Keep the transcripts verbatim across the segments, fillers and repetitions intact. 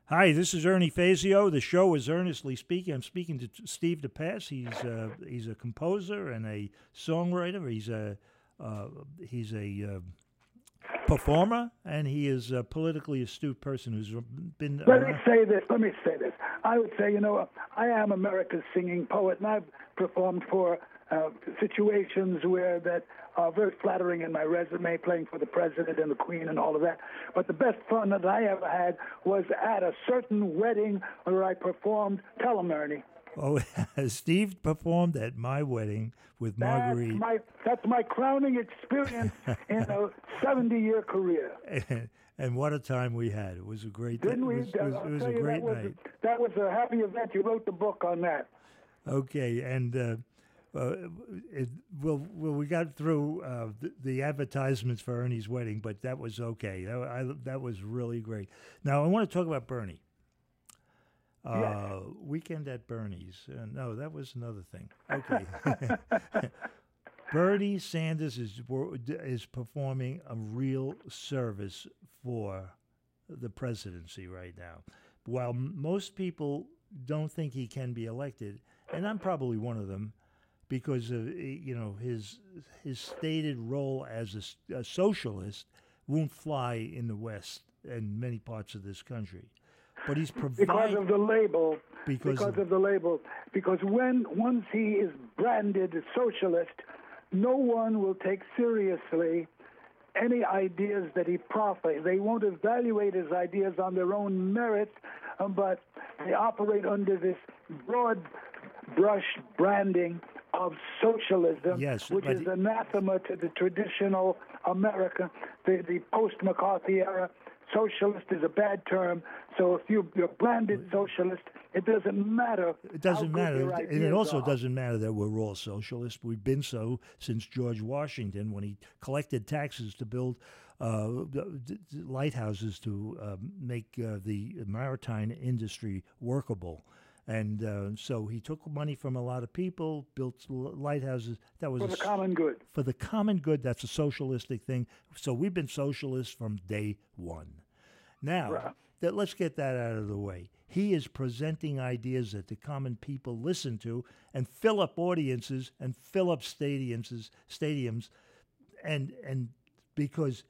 Hi, this is Ernie Fazio. The show is Earnestly Speaking. I'm speaking to t- Steve DePass. He's uh, he's a composer and a songwriter. He's a uh, he's a uh, performer, and he is a politically astute person who's been. Let around. me say this. Let me say this. I would say, you know, I am America's singing poet, and I've performed for uh, situations where that are very flattering in my resume, playing for the president and the queen and all of that. But the best fun that I ever had was at a certain wedding where I performed. Tell 'em, Ernie. Oh, Steve performed at my wedding with Marguerite. That's my, that's my crowning experience in a seventy-year career. And, and what a time we had! It was a great. Didn't we? It was, it was, I'll it was tell a you, great that was, night. that was a happy event. You wrote the book on that. Okay, and uh, uh, it, well, well, we got through uh, the, the advertisements for Ernie's wedding, but that was okay. That, I, that was really great. Now I want to talk about Bernie. Uh, Yes. Weekend at Bernie's. Uh, no, that was another thing. Okay. Bernie Sanders is wor- is performing a real service for the presidency right now. While m- most people don't think he can be elected, and I'm probably one of them, because of eh, you know his his stated role as a s- a, socialist won't fly in the West and many parts of this country. But he's Because providing of the label. Because because of- of the label. Because when once he is branded a socialist, no one will take seriously any ideas that he proffers. They won't evaluate his ideas on their own merit, uh, but they operate under this broad brush branding of socialism, Yes, which but is he- anathema to the traditional America, the, the post-McCarthy era. Socialist is a bad term, so if you, you're branded socialist, it doesn't matter. It doesn't how good matter. your And it ideas also are. doesn't matter that we're all socialists. We've been so since George Washington, when he collected taxes to build uh, d- d- lighthouses to uh, make uh, the maritime industry workable. And uh, so he took money from a lot of people, built l- lighthouses. That was For a the s- common good. for the common good. That's a socialistic thing. So we've been socialists from day one. Now, Right. that let's get that out of the way. He is presenting ideas that the common people listen to and fill up audiences and fill up stadiums, stadiums, and and because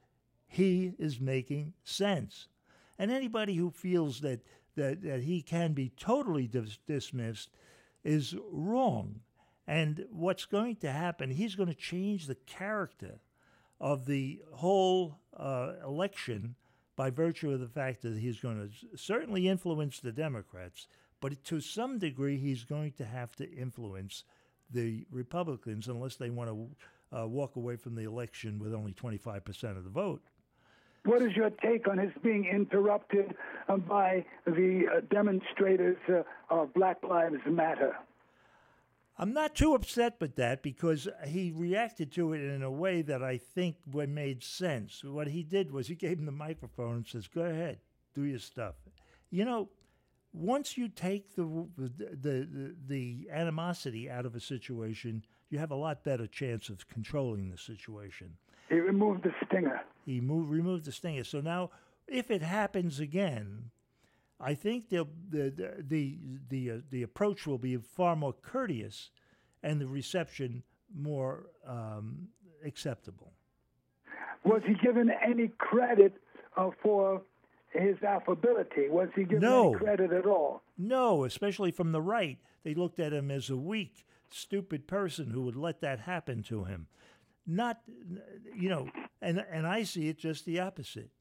he is making sense. And anybody who feels that that, that he can be totally dis- dismissed is wrong. And what's going to happen? He's going to change the character of the whole uh, election by virtue of the fact that he's going to certainly influence the Democrats, but to some degree he's going to have to influence the Republicans unless they want to uh, walk away from the election with only twenty-five percent of the vote. What is your take on his being interrupted uh, by the uh, demonstrators uh, of Black Lives Matter? I'm not too upset with that because he reacted to it in a way that I think wa- made sense. What he did was he gave him the microphone and says, "Go ahead, do your stuff." You know, once you take the the the, the animosity out of a situation, you have a lot better chance of controlling the situation. He removed the stinger. He moved, removed the stinger. So now, if it happens again, I think the the the the, uh, the approach will be far more courteous, and the reception more um, acceptable. Was he given any credit uh, for his affability? Was he given No. any credit at all? No, especially from the right, they looked at him as a weak, stupid person who would let that happen to him. Not, you know, and and I see it just the opposite.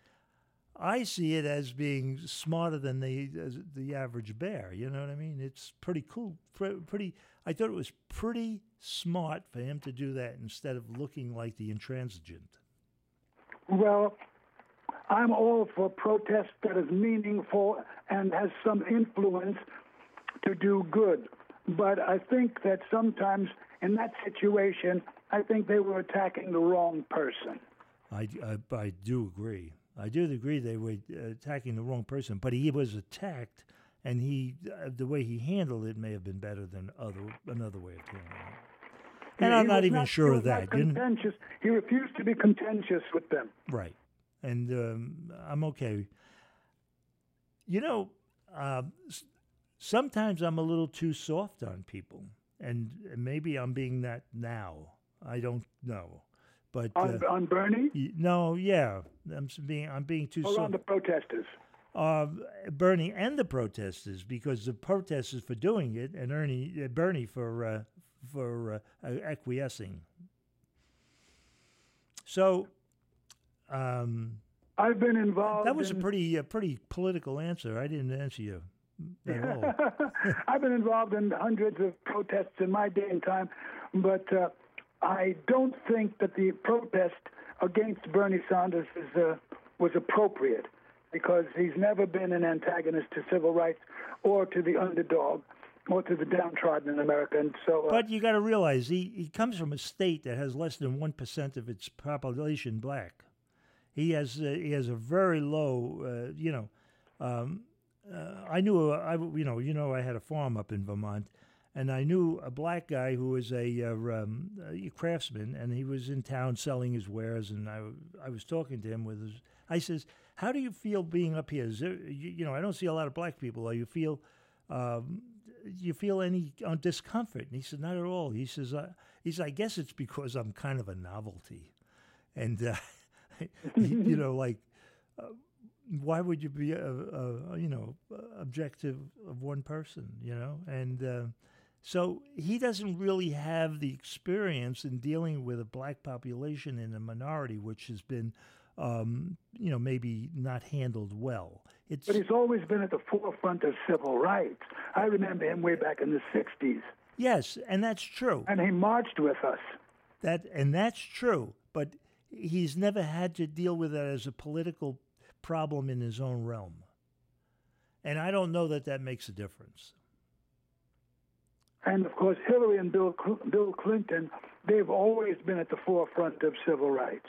I see it as being smarter than the as the average bear. You know what I mean? It's pretty cool. Pre- Pretty. I thought it was pretty smart for him to do that instead of looking like the intransigent. Well, I'm all for protest that is meaningful and has some influence to do good. But I think that sometimes in that situation, I think they were attacking the wrong person. I, I, I do agree. I do agree they were attacking the wrong person, but he was attacked, and he uh, the way he handled it may have been better than other another way of handling it. And He I'm not was even not, sure he of was not that. You kn- contentious. He refused to be contentious with them. right, and um, I'm okay. you know, um, s- sometimes I'm a little too soft on people, and maybe I'm being that now. I don't know, but On, uh, on Bernie y- no, yeah, I'm s- being I'm being too or on soft. the protesters? Uh, Bernie and the protesters, because the protesters for doing it, and Ernie, uh, Bernie for uh, for uh, acquiescing. So. Um, I've been involved. That was a in, pretty uh, pretty political answer. I didn't answer you at all. I've been involved in hundreds of protests in my day and time, but uh, I don't think that the protest against Bernie Sanders is, uh, was appropriate, because he's never been an antagonist to civil rights or to the underdog or to the downtrodden in America. And so, uh, But you got to realize he, he comes from a state that has less than one percent of its population black. He has uh, he has a very low, uh, you know. Um, uh, I knew a, I you know you know I had a farm up in Vermont, and I knew a black guy who was a, uh, um, a craftsman, and he was in town selling his wares, and I I was talking to him with his. I says, "How do you feel being up here? Is there, you, you know, I don't see a lot of black people. Do you feel, um, you feel any uh, discomfort?" And he said, "Not at all." He says, I, "He says, I guess it's because I'm kind of a novelty," and. Uh, you know, like, uh, why would you be, a, a, you know, objective of one person, you know? And uh, so he doesn't really have the experience in dealing with a black population in a minority, which has been, um, you know, maybe not handled well. It's, but he's always been at the forefront of civil rights. I remember him way back in the sixties. Yes, and that's true. And he marched with us. That and that's true, but he's never had to deal with that as a political problem in his own realm. And I don't know that that makes a difference. And, of course, Hillary and Bill, Bill Clinton, they've always been at the forefront of civil rights.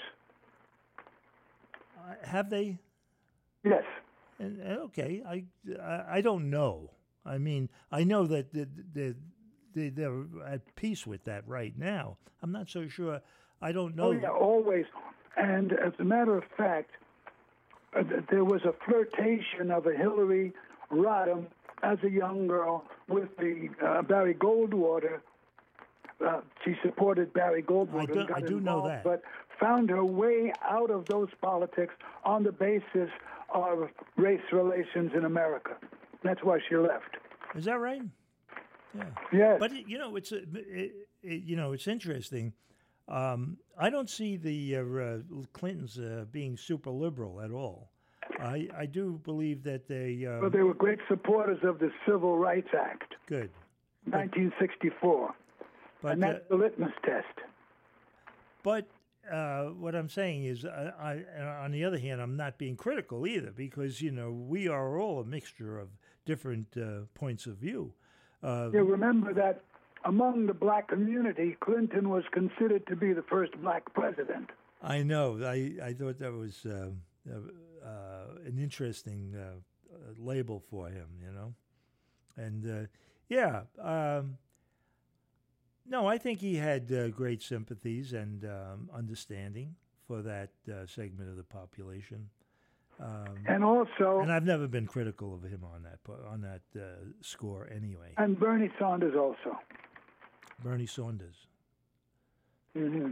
Uh, have they? Yes. And, okay, I, I, I don't know. I mean, I know that they, they, they, they're at peace with that right now. I'm not so sure. I don't know. Oh, yeah, always. And as a matter of fact, uh, there was a flirtation of a Hillary Rodham as a young girl with the uh, Barry Goldwater. Uh, she supported Barry Goldwater. I do, and got I do involved, know that. But found her way out of those politics on the basis of race relations in America. That's why she left. Is that right? Yeah. Yes. But you know, it's a, it, it, you know, it's interesting. Um, I don't see the uh, uh, Clintons uh, being super liberal at all. I, I do believe that they. Uh, Well, they were great supporters of the Civil Rights Act, good. nineteen sixty-four, But and that's uh, the litmus test. but uh, what I'm saying is, uh, I, on the other hand, I'm not being critical either, because you know we are all a mixture of different uh, points of view. Uh, You remember that among the black community, Clinton was considered to be the first black president. I know. I, I thought that was uh, uh, uh, an interesting uh, uh, label for him, you know. And uh, yeah, um, no, I think he had uh, great sympathies and um, understanding for that uh, segment of the population. Um, And also, and I've never been critical of him on that po- on that uh, score anyway. and Bernie Sanders also. Bernie Saunders. hmm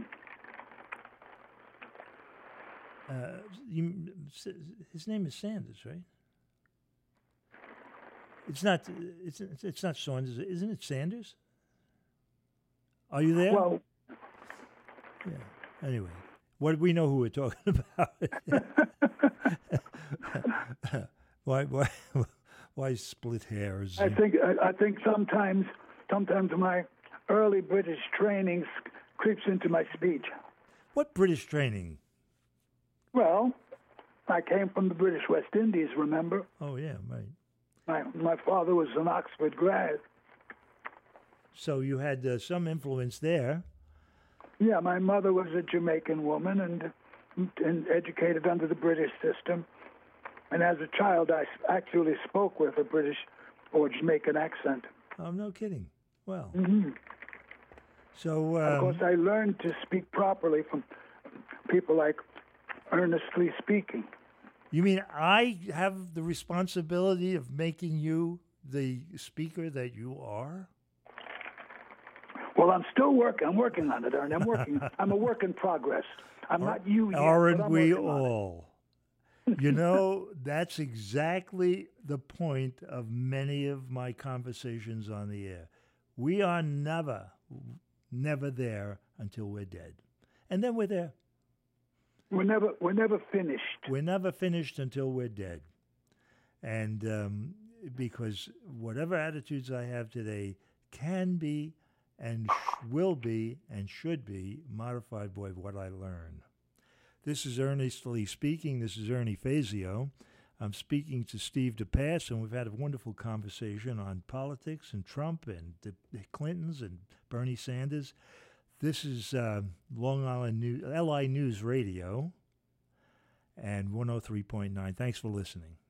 Uh, you, his name is Sanders, right? It's not. It's it's not Saunders, isn't it? Sanders. Are you there? Well, yeah. Anyway, what we know who we're talking about. why why why split hairs? I think I, I think sometimes sometimes my early British training s- creeps into my speech. What British training? Well, I came from the British West Indies, remember? Oh yeah, right. My my father was an Oxford grad. So you had uh, some influence there. Yeah, my mother was a Jamaican woman and, and educated under the British system. And as a child, I s- actually spoke with a British or Jamaican accent. Oh, no kidding. Well, hmm so Of um, course, I learned to speak properly from people like Earnestly Speaking. You mean I have the responsibility of making you the speaker that you are? Well, I'm still working. I'm working on it, Ernie. I'm working. I'm a work in progress. I'm Are, not you yet. Aren't but I'm we working on it. all? You know, that's exactly the point of many of my conversations on the air. We are never, never there until we're dead. And then we're there. We're never, we're never finished. We're never finished until we're dead. And um, because whatever attitudes I have today can be and sh- will be and should be modified by what I learn. This is Ernest Lee speaking. This is Ernie Fazio. I'm speaking to Steve DePass, and we've had a wonderful conversation on politics and Trump and the Clintons and Bernie Sanders. This is uh, Long Island News, L I News Radio, and one oh three point nine. Thanks for listening.